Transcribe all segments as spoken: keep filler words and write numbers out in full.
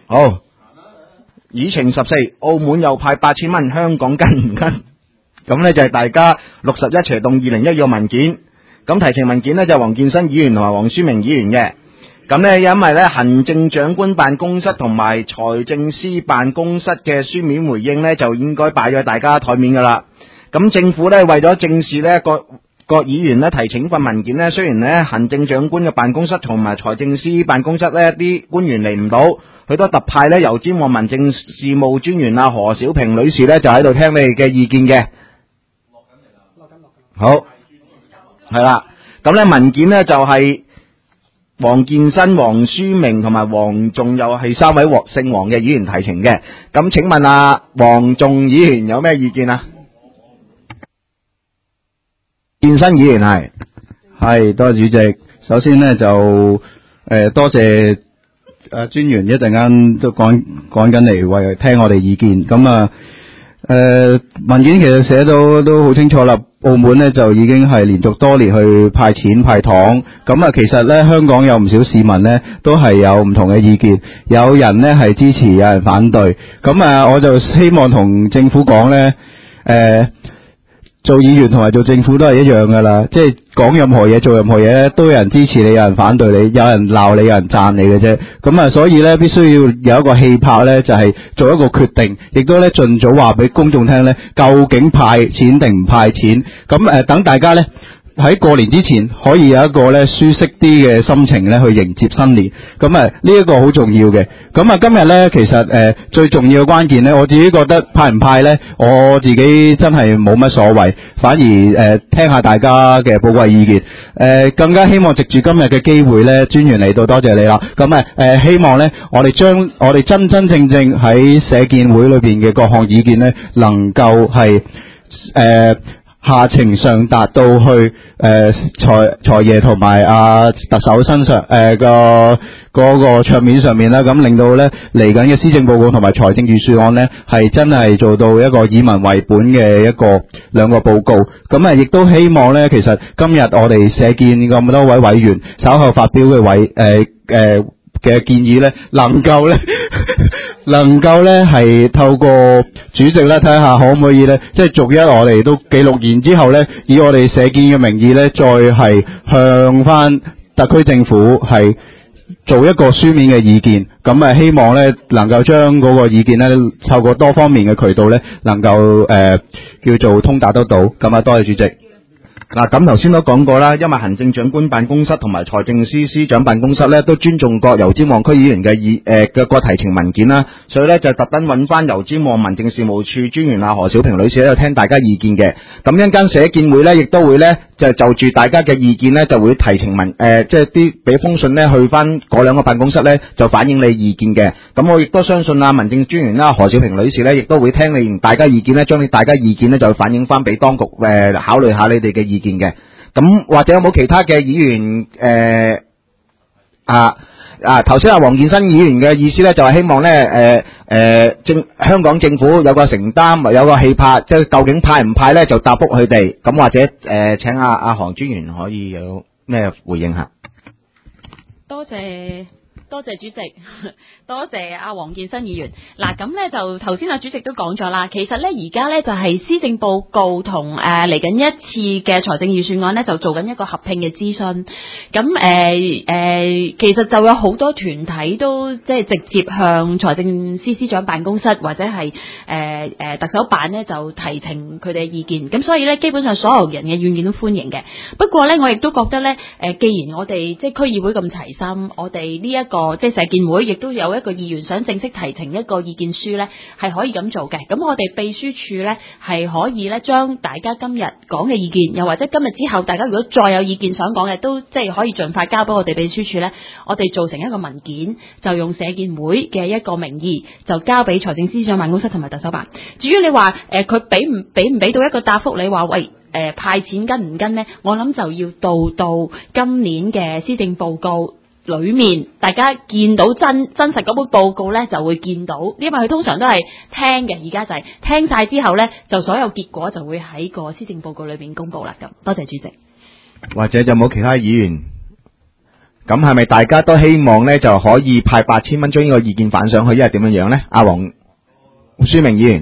好，議程十四，澳門又派八千蚊，香港跟唔跟？咁呢就係大家六十一斜動二零一二個文件。咁提呈文件呢就係黃建新議員同埋黃書明議員嘅。咁呢因為呢行政長官辦公室同埋財政司辦公室嘅書面回應呢就應該擺咗大家台面噶啦。咁政府呢為咗正視呢各各議員呢提請份文件呢，雖然呢行政長官嘅辦公室同埋財政司辦公室呢啲官員嚟唔到，佢都特派呢油尖旺民政事務專員啊何小平女士呢就喺度聽你哋嘅意見嘅。好，係啦，咁呢文件呢就係黃建新、黃書明同埋黃仲又係三位姓黃嘅議員提呈嘅。咁請問啊黃仲議員有咩意見啊？建新議員係係多謝主席。首先呢，就誒、呃、多謝誒專員一陣間都趕趕緊嚟為聽我哋意見。咁啊誒文件其實寫到都好清楚啦。澳門呢就已經係連續多年去派錢派糖。咁啊其實呢，香港有唔少市民呢都係有唔同嘅意見，有人呢係支持，有人反對。咁啊我就希望同政府講呢。誒、呃。做議員同埋做政府都係一樣噶啦，即係講任何嘢做任何嘢咧，都有人支持你，有人反對你，有人鬧你，有人讚你嘅啫。咁啊，所以咧必須要有一個氣魄咧，就係、是、做一個決定，亦都咧盡早話俾公眾聽咧，究竟派錢定唔派錢。咁誒、呃，等大家咧喺過年之前可以有一個咧舒適啲嘅心情咧去迎接新年。咁啊，呢一個好重要嘅。咁啊，今日咧其實誒、呃、最重要嘅關鍵咧，我自己覺得派唔派咧，我自己真係冇乜所謂，反而誒、呃、聽下大家嘅寶貴意見。誒、呃、更加希望藉住今日嘅機會咧，專員嚟到，多謝你啦。咁啊誒希望咧，我哋將我哋真真正正喺社建會裏邊嘅各項意見咧，能夠係誒。呃下情上達到去誒財財爺同埋阿特首身上誒個嗰個桌面上面啦，咁令到咧嚟緊嘅施政報告同埋財政預算案咧係真係做到一個以民為本嘅一個兩個報告。咁啊，亦都希望咧，其實今日我哋社建咁多位委員稍後發表嘅委誒誒嘅建議咧，能夠咧。能夠咧係透過主席咧睇下可唔可以咧，即係逐一我哋都記錄，然之後咧以我哋社建嘅名義咧，再係向翻特區政府係做一個書面嘅意見。咁啊，希望咧能夠將嗰個意見咧透過多方面嘅渠道咧，能夠誒、呃、叫做通達得到。咁啊，多謝主席。 嗱，咁頭先都講過啦，因為行政長官辦公室同埋財政司司長辦公室咧都尊重過油尖旺區議員嘅意誒嘅個提呈文件啦，所以咧就特登揾翻油尖旺民政事務處專員啊何小平女士喺度聽大家意見嘅。咁一陣間社建會咧亦都會咧就就住大家嘅意見咧就會提呈文誒即係啲俾封信咧去翻嗰兩個辦公室咧就反映你意見嘅。咁我亦都相信啊民政專員啦何小平女士咧亦都會聽你大家意見咧，將你大家意見咧就反映翻俾當局誒、呃、考慮下你哋嘅意見。意見嘅。咁或者有冇其他嘅議員誒啊啊頭先阿黃建新議員嘅意思咧就係希望咧誒誒政香港政府有個承擔，有個氣魄，即係究竟派唔派咧就答覆佢哋。咁或者誒、呃、請阿阿黃專員可以有咩回應下？ 多謝。多謝主席，多謝阿黃建新議員。嗱，咁咧就頭先阿主席都講咗啦，其實咧而家咧就係施政報告同誒嚟緊一次嘅財政預算案咧就做緊一個合併嘅諮詢。咁誒誒，其實就有好多團體都即係直接向財政司司長辦公室或者係誒誒特首辦咧就提呈佢哋嘅意見。咁所以咧基本上所有人嘅意見都歡迎嘅。不過咧我亦都覺得咧誒，既然我哋即係區議會咁齊心，我哋呢一個即係社建會亦都有一個議員想正式提呈一個意見書咧，係可以咁做嘅。咁我哋秘書處咧係可以咧將大家今日講嘅意見，又或者今日之後大家如果再有意見想講嘅，都即係可以盡快交俾我哋秘書處咧，我哋做成一個文件，就用社建會嘅一個名義，就交俾財政司長辦公室同埋特首辦。至於你話誒佢俾唔俾唔俾到一個答覆，你話喂誒、呃、派錢跟唔跟呢？我諗就要到到今年嘅施政報告裏面，大家見到真真實嗰本報告咧，就會見到，因為佢通常都係聽嘅，而家就係聽晒之後咧，就所有結果就會喺個施政報告裏邊公布啦。咁多謝主席。 或者有冇其他議員咁係咪大家都希望咧就可以派八千蚊將呢個意見反上去，因為點樣樣咧？阿黃書明議員。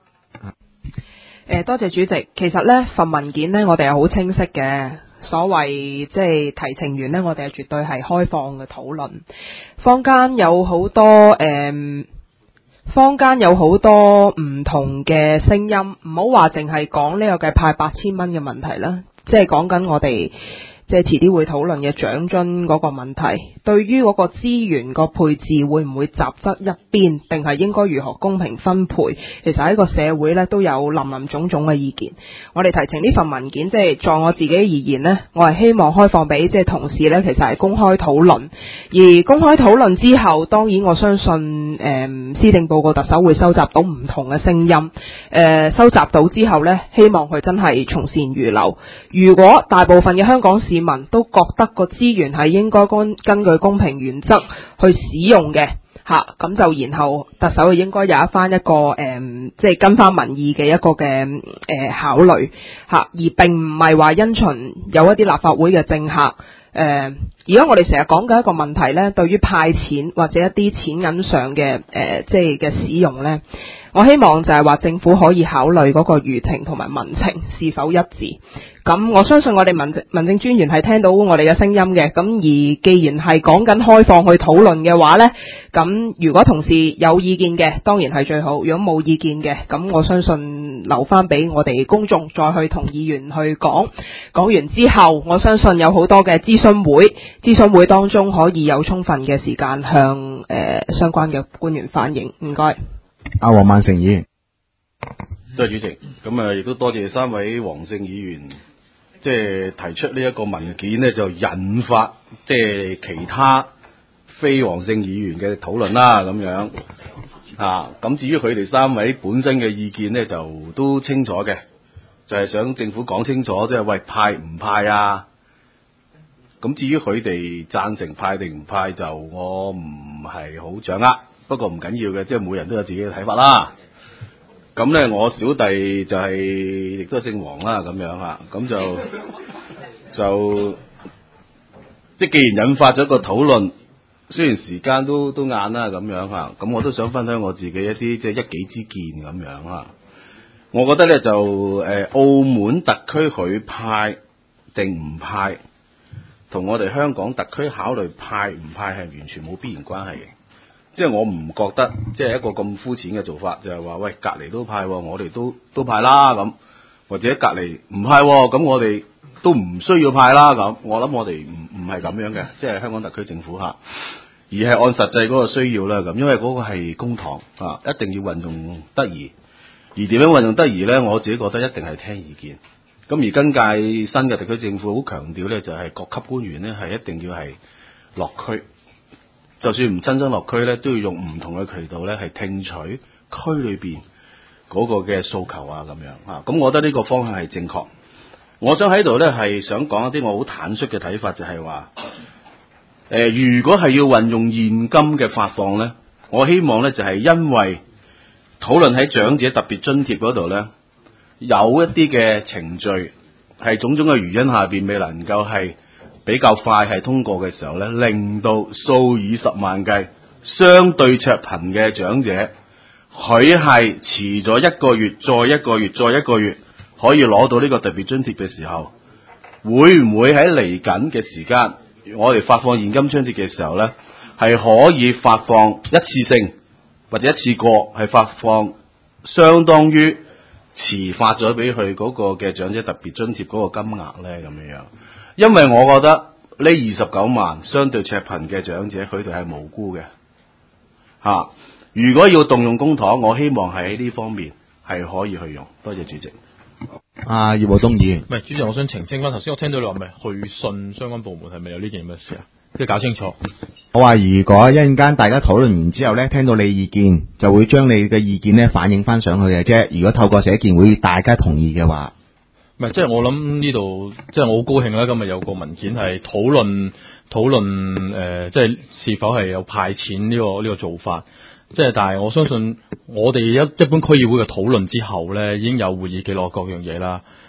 誒，多謝主席。其實呢份文件呢，我哋係好清晰嘅。所謂即係提請員呢，我哋係絕對係開放嘅討論。坊間有好多誒、嗯，坊間有好多唔同嘅聲音，唔好話淨係講呢個嘅派八千蚊嘅問題啦，即係講緊我哋。即係遲啲會討論嘅獎津嗰個問題，對於嗰個資源個配置會唔會集側一邊，定係應該如何公平分配？其實喺個社會呢都有林林總總嘅意見。我哋提呈呢份文件，即係在我自己而言呢，我係希望開放俾即係同事呢，其實係公開討論。而公開討論之後，當然我相信誒施政報告特首會收集到唔同嘅聲音。誒、呃、收集到之後呢，希望佢真係從善如流。如果大部分嘅香港市民都覺得個資源係應該根根據公平原則去使用嘅吓，咁就然後特首應該有一番一個誒，即、嗯、係、就是、跟翻民意嘅一個嘅誒、呃、考慮吓，而並唔係話因循有一啲立法會嘅政客誒。而家我哋成日講嘅一個問題呢，對於派錢或者一啲錢銀上嘅誒，即係嘅使用呢，我希望就係話政府可以考慮嗰個輿情同埋民情是否一致。咁我相信我哋民政民政專員係聽到我哋嘅聲音嘅，咁而既然係講緊開放去討論嘅話呢，咁如果同事有意見嘅，當然係最好；如果冇意見嘅，咁我相信留翻俾我哋公眾再去同議員去講。講完之後，我相信有好多嘅諮詢會，諮詢會當中可以有充分嘅時間向誒、呃、相關嘅官員反映。唔該。 阿黃萬成議員。 多謝主席，咁啊亦都多謝三位黃姓議員。即係提出呢一個文件呢，就引發即係其他非黃姓議員嘅討論啦，咁樣啊。咁至於佢哋三位本身嘅意見呢，就都清楚嘅，就係、是、想政府講清楚，即係喂派唔派啊？咁至於佢哋贊成派定唔派，就我唔係好掌握。不過唔緊要嘅，即係每人都有自己嘅睇法啦。咁咧，我小弟就係、是、亦都係姓黃啦，咁樣吓，咁就就即係既然引發咗個討論，雖然時間都都晏啦，咁樣吓，咁我都想分享我自己一啲即係一己之見咁樣吓。我覺得咧就誒、呃，澳門特區佢派定唔派，同我哋香港特區考慮派唔派係完全冇必然關係嘅。即係我唔覺得，即係一個咁膚淺嘅做法，就係話喂隔離都派，我哋都都派啦咁，或者隔離唔派，咁我哋都唔需要派啦咁。我諗我哋唔唔係咁樣嘅，即係香港特區政府嚇，而係按實際嗰個需要啦咁，因為嗰個係公帑啊，一定要運用得宜。而點樣運用得宜咧？我自己覺得一定係聽意見。咁而今屆新嘅特區政府好強調咧，就係各級官員咧係一定要係落區。就算唔親身落區咧，都要用唔同嘅渠道咧，係聽取區裏邊嗰個嘅訴求啊，咁樣啊。咁我覺得呢個方向係正確。我想喺度咧係想講一啲我好坦率嘅睇法，就係話，誒，如果係要運用現金嘅發放咧，我希望咧就係因為討論喺長者特別津貼嗰度咧，有一啲嘅程序係種種嘅原因下邊未能夠係比較快係通過嘅時候咧，令到數以十萬計相對赤貧嘅長者，佢係遲咗一個月、再一個月、再一個月可以攞到呢個特別津貼嘅時候，會唔會喺嚟緊嘅時間，我哋發放現金津貼嘅時候咧，係可以發放一次性或者一次過係發放相當於遲發咗俾佢嗰個嘅長者特別津貼嗰個金額咧，咁樣樣。因為我覺得呢二十九萬相對赤貧嘅長者，佢哋係無辜嘅吓、啊。如果要動用公帑，我希望係喺呢方面係可以去用。多謝主席。 啊，葉寶東議員， 唔係主席，我想澄清翻頭先，我聽到你話咪去信相關部門，係咪有呢件咁嘅事啊？即係搞清楚。 我話如果一陣間大家討論完之後咧，聽到你意見，就會將你嘅意見咧反映翻上去嘅啫。如果透過寫件會，大家同意嘅話。 唔係，即係我諗呢度，即係我好高興啦！今日有個文件係討論討論誒，即係是否係有派錢呢個呢個做法。即係，但係我相信我哋一一般區議會嘅討論之後咧，已經有會議記錄各樣嘢啦。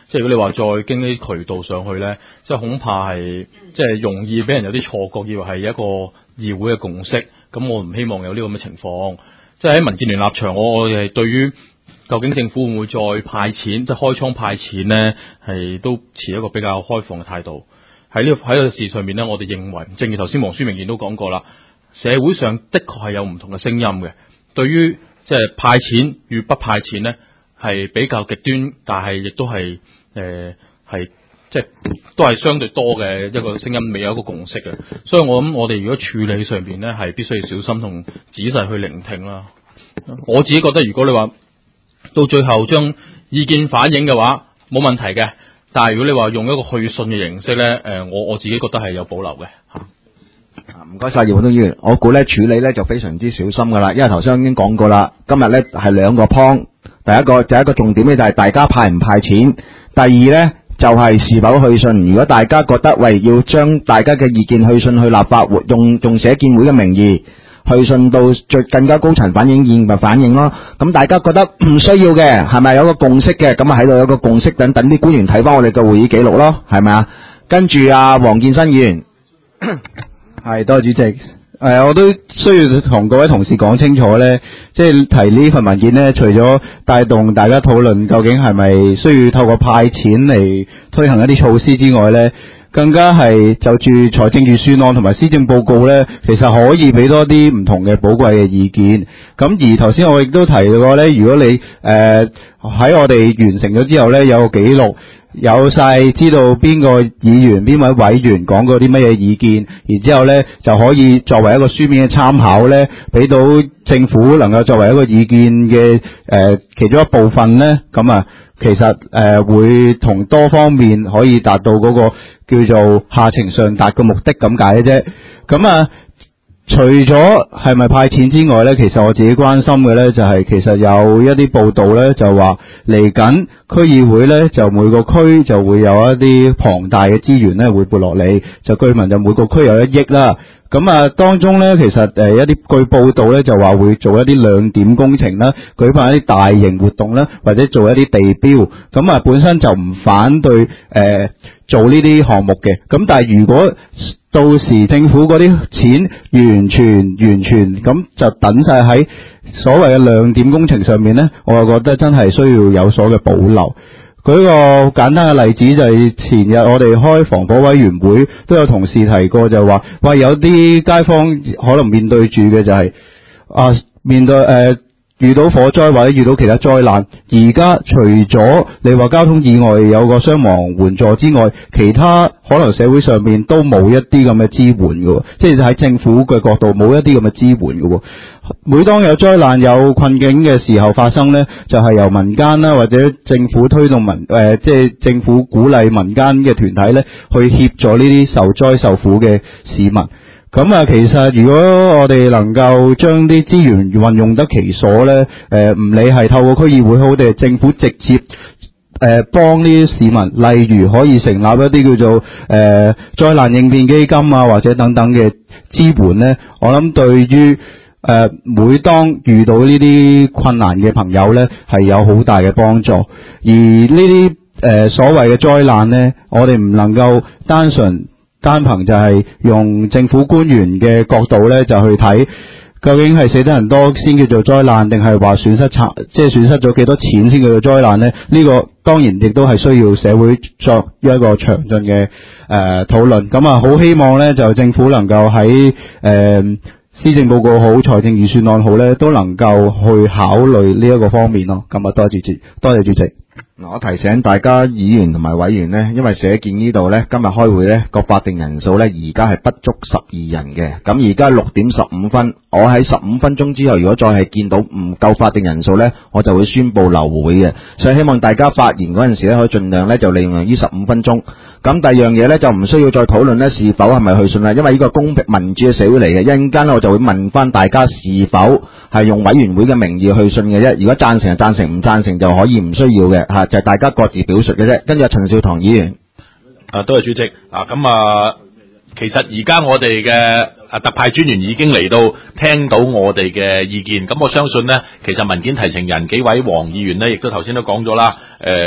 即係如果你話再經呢啲渠道上去咧，即係恐怕係即係容易俾人有啲錯覺，以為係一個議會嘅共識。咁我唔希望有呢個咁嘅情況。即係喺民建聯立場，我我係對於究竟政府會唔會再派錢，即係開倉派錢咧，係都持一個比較開放嘅態度。喺呢個喺個事上面咧，我哋認為，正如頭先黃書明健都講過啦，社會上的確係有唔同嘅聲音嘅。對於即係派錢與不派錢咧，係比較極端，但係亦都係誒係即係都係相對多嘅一個聲音，未有一個共識嘅。所以我諗我哋如果處理上邊咧，係必須要小心同仔細去聆聽啦。我自己覺得，如果你話到最後將意見反映嘅話，冇問題嘅。但係如果你話用一個去信嘅形式咧，誒，我我自己覺得係有保留嘅嚇。 唔該晒葉國謙議員，我估咧處理咧就非常之小心噶啦，因為頭先已經講過啦，今日咧係兩個 point，第一個第一個重點咧就係大家派唔派錢，第二咧就係、是、是否去信。如果大家覺得喂要將大家嘅意見去信去立法會，用用社建會嘅名義去信到最更加高層反映意見咪反映咯。咁大家覺得唔需要嘅，係咪有個共識嘅？咁啊喺度有個共識，等等啲官員睇翻我哋嘅會議記錄咯，係咪啊？跟住啊，黃建新議員。 係，多謝主席。誒、呃，我都需要同各位同事講清楚咧，即係提呢份文件咧，除咗帶動大家討論究竟係咪需要透過派錢嚟推行一啲措施之外咧，更加係就住財政預算案同埋施政報告咧，其實可以俾多啲唔同嘅寶貴嘅意見。咁而頭先我亦都提過咧，如果你誒喺、呃、我哋完成咗之後咧，有個記錄。有晒知道邊個議員邊位委員講過啲乜嘢意見，然之後咧就可以作為一個書面嘅參考咧，俾到政府能夠作為一個意見嘅誒、呃、其中一部分咧，咁啊其實誒、呃、會同多方面可以達到嗰個叫做下情上達嘅目的咁解嘅啫。咁啊除咗係咪派錢之外咧，其實我自己關心嘅咧就係、是、其實有一啲報道咧就話嚟緊區議會咧就每個區就會有一啲龐大嘅資源咧會撥落嚟，就據聞就每個區有一億啦。咁啊當中咧其實誒一啲據報道咧就話會做一啲亮點工程啦，舉辦一啲大型活動啦，或者做一啲地標。咁啊本身就唔反對誒、呃、做呢啲項目嘅。咁但係如果到時政府嗰啲錢完全完全咁就等晒喺所謂嘅亮點工程上面咧，我就覺得真係需要有所嘅保留。舉個簡單嘅例子就係前日我哋開防火委員會都有同事提過，就話喂有啲街坊可能面對住嘅就係、是、啊面對誒。呃遇到火災或者遇到其他災難，而家除咗你話交通意外有個傷亡援助之外，其他可能社會上面都冇一啲咁嘅支援嘅，即係喺政府嘅角度冇一啲咁嘅支援嘅。每當有災難有困境嘅時候發生呢，就係、是、由民間啦或者政府推動民誒、呃，即係政府鼓勵民間嘅團體呢去協助呢啲受災受苦嘅市民。咁啊，其實如果我哋能夠將啲資源運用得其所咧，誒唔理係透過區議會好定係政府直接誒幫呢啲市民，例如可以成立一啲叫做誒、呃、災難應變基金啊，或者等等嘅支援咧，我諗對於誒、呃、每當遇到呢啲困難嘅朋友咧，係有好大嘅幫助。而呢啲誒所謂嘅災難咧，我哋唔能夠單純單憑就係用政府官員嘅角度咧，就去睇究竟係死得人多先叫做災難，定係話損失慘，即係損失咗幾多錢先叫做災難咧？呢、這個當然亦都係需要社會作一個詳盡嘅誒討論。咁啊，好希望咧就政府能夠喺誒施政報告好、財政預算案好咧，都能夠去考慮呢一個方面咯。咁啊，多謝主席，多謝主席。 嗱，我提醒大家議員同埋委員呢，因為社建呢度呢，今日開會呢個法定人數呢，而家係不足十二人嘅。咁而家六點十五分，我喺十五分鐘之後，如果再係見到唔夠法定人數呢，我就會宣布流會嘅。所以希望大家發言嗰陣時呢，可以盡量呢就利用呢十五分鐘。咁第二樣嘢呢，就唔需要再討論呢是否係咪去信啦，因為呢個公平民主嘅社會嚟嘅。一陣間我就會問翻大家是否係用委員會嘅名義去信嘅啫。如果贊成就贊成，唔贊成就可以唔需要嘅嚇。就係大家各自表述嘅啫。跟住陳少棠議員， 啊，多謝主席。啊，咁啊，其實而家我哋嘅啊特派專員已經嚟到聽到我哋嘅意見。咁我相信呢，其實文件提呈人幾位黃議員呢，亦都頭先都講咗啦。誒、呃，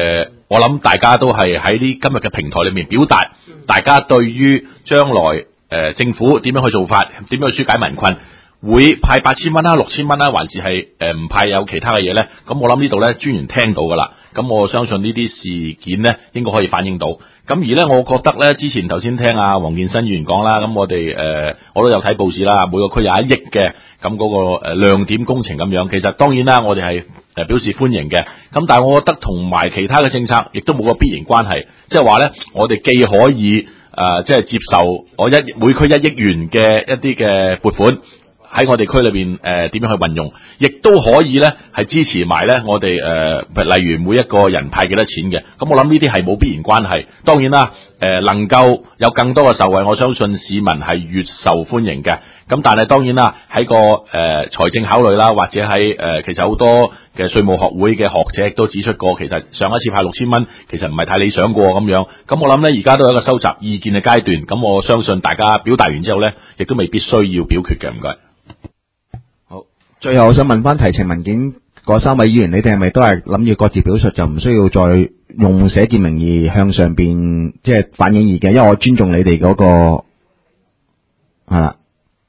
我諗大家都係喺呢今日嘅平台裏面表達，大家對於將來誒、呃、政府點樣去做法，點樣去紓解民困，會派八千蚊啦、六千蚊啦，還是係誒唔派有其他嘅嘢咧？咁我諗呢度咧專員聽到噶啦，咁我相信呢啲事件咧應該可以反映到。咁而咧，我覺得咧，之前頭先聽阿黃建新議員講啦，咁我哋誒、呃、我都有睇報紙啦，每個區有一億嘅咁嗰個誒亮點工程咁樣。其實當然啦，我哋係誒表示歡迎嘅。咁但係我覺得同埋其他嘅政策，亦都冇個必然關係。即係話咧，我哋既可以誒、呃、即係接受我一每區一億元嘅一啲嘅撥款。喺我哋區裏邊誒點樣去運用，亦都可以咧係支持埋咧我哋誒、呃，例如每一個人派幾多錢嘅，咁我諗呢啲係冇必然關係。當然啦，誒、呃、能夠有更多嘅受惠，我相信市民係越受歡迎嘅。咁但係當然啦，喺個誒、呃、財政考慮啦，或者喺誒、呃、其實好多嘅稅務學會嘅學者亦都指出過，其實上一次派六千蚊其實唔係太理想過咁樣。咁我諗咧而家都有一個收集意見嘅階段，咁我相信大家表達完之後咧，亦都未必需要表決嘅。唔該。 最後我想問翻提呈文件嗰三位議員，你哋係咪都係諗住各自表述，就唔需要再用寫字名義向上邊即係反映意見？因為我尊重你哋嗰、那個係啦，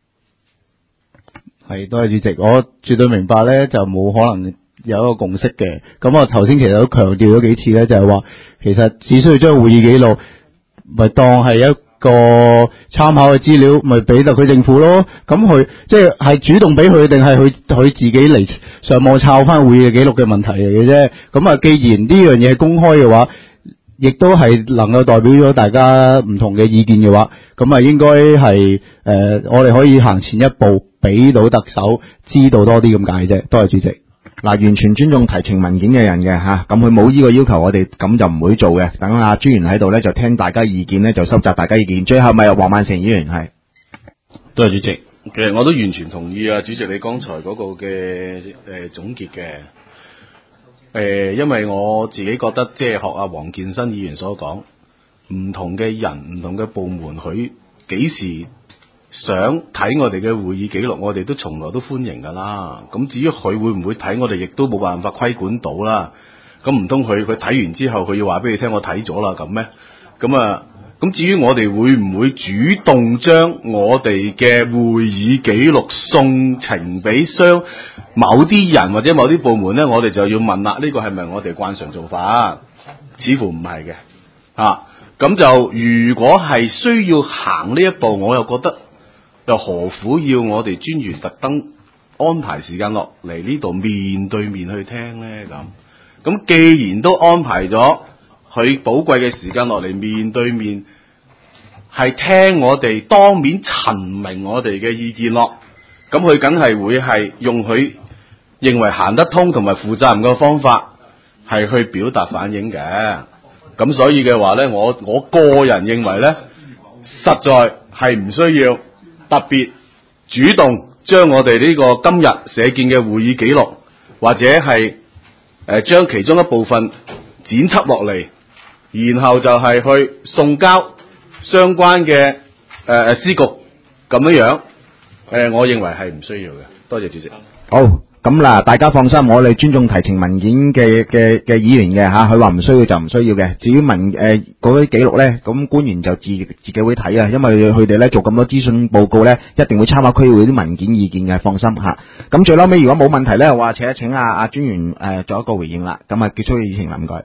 係多謝主席，我絕對明白咧，就冇可能有一個共識嘅。咁我頭先其實都強調咗幾次咧，就係、是、話其實只需要將會議記錄咪當係一個參考嘅資料，咪俾特區政府咯。咁佢即係係主動俾佢，定係佢佢自己嚟上網抄翻會議嘅記錄嘅問題嚟嘅啫。咁啊，既然呢樣嘢係公開嘅話，亦都係能夠代表咗大家唔同嘅意見嘅話，咁啊應該係誒，我哋可以行前一步，俾到特首知道多啲咁解啫。多謝主席。 嗱，完全尊重提呈文件嘅人嘅吓，咁佢冇呢個要求，我哋咁就唔會做嘅。等阿專員喺度咧，就聽大家意見咧，就收集大家意見。最後咪有黃萬成議員係， 多謝主席。其實我都完全同意啊，主席你剛才嗰個嘅誒、呃、總結嘅。誒、呃，因為我自己覺得即係學阿黃建新議員所講，唔同嘅人、唔同嘅部門，佢幾時想睇我哋嘅會議記錄，我哋都從來都歡迎噶啦。咁至於佢會唔會睇，我哋亦都冇辦法規管到啦。咁唔通佢佢睇完之後，佢要話俾你聽我睇咗啦咁咩？咁啊，咁至於我哋會唔會主動將我哋嘅會議記錄送呈俾相某啲人或者某啲部門呢？我哋就要問啦，呢個係咪我哋慣常做法？似乎唔係嘅啊。咁就如果係需要行呢一步，我又覺得。又何苦要我哋專員特登安排時間落嚟呢度面對面去聽呢？咁咁既然都安排咗佢寶貴嘅時間落嚟面對面，係聽我哋當面陳明我哋嘅意見咯。咁佢梗係會係用佢認為行得通同埋負責任嘅方法係去表達反映嘅。咁所以嘅話呢，我我個人認為呢，實在係唔需要。特別主動將我哋呢個今日寫見嘅會議記錄，或者係誒將其中一部分剪輯落嚟，然後就係去送交相關嘅誒誒司局咁樣樣。誒、呃，我認為係唔需要嘅。多謝主席。 好。咁嗱，大家放心，我哋尊重提呈文件嘅嘅嘅議員嘅吓，佢話唔需要就唔需要嘅。至於文誒嗰啲記錄咧，咁官員就自自己會睇啊，因為佢哋咧做咁多資訊報告咧，一定會參考區會啲文件意見嘅，放心吓。咁最嬲尾如果冇問題咧，我話請一請阿阿專員誒做一個回應啦。咁啊結束議程啦，唔該。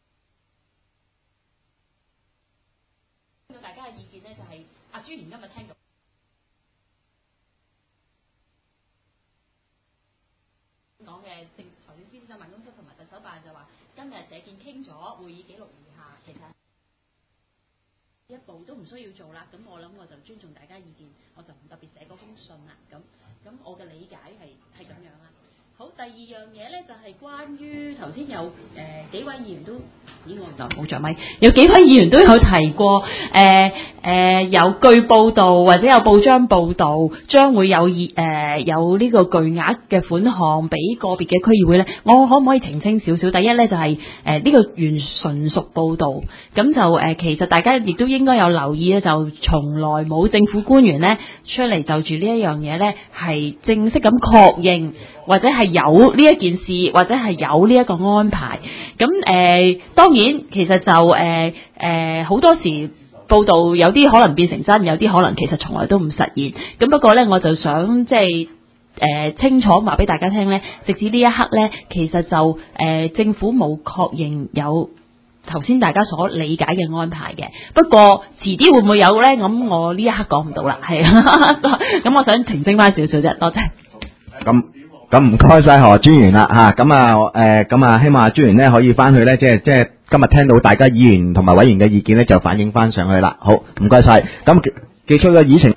大家嘅意見咧，就係阿專員今日聽到。講嘅政財政司司長辦公室同埋特首辦就話，今日社建傾咗會議記錄如下，其實一步都唔需要做啦。咁我諗我就尊重大家意見，我就唔特別寫嗰封信啦。咁咁我嘅理解係係咁樣啦。好，第二樣嘢咧就係、是、關於頭先有誒、呃、幾位議員都，咦我就冇着咪，有幾位議員都有提過誒誒誒有據報道或者有報章報道將會有誒、呃、有呢個巨額嘅款項俾個別嘅區議會咧，我可唔可以澄清少少？第一咧就係誒呢個原純屬報道，咁就誒、呃、其實大家亦都應該有留意咧，就從來冇政府官員咧出嚟就住呢一樣嘢咧係正式咁確認，或者係有呢一件事，或者係有呢一個安排。咁誒、呃、當然其實就誒誒好多時。報道有啲可能變成真，有啲可能其實從來都唔實現。咁不過呢，我就想即係誒清楚話俾大家聽呢，直至呢一刻呢，其實就誒、呃、政府冇確認有頭先大家所理解嘅安排嘅。不過遲啲會唔會有呢？咁我呢一刻講唔到啦，係咁我想澄清翻少少啫，多謝。 咁咁唔該晒何專員啦嚇，咁啊誒咁啊希望阿專員呢可以翻去呢，即係即係。今日聽到大家議員同埋委員嘅意見咧，就反映翻上去啦。好，唔該晒。咁結束個議程。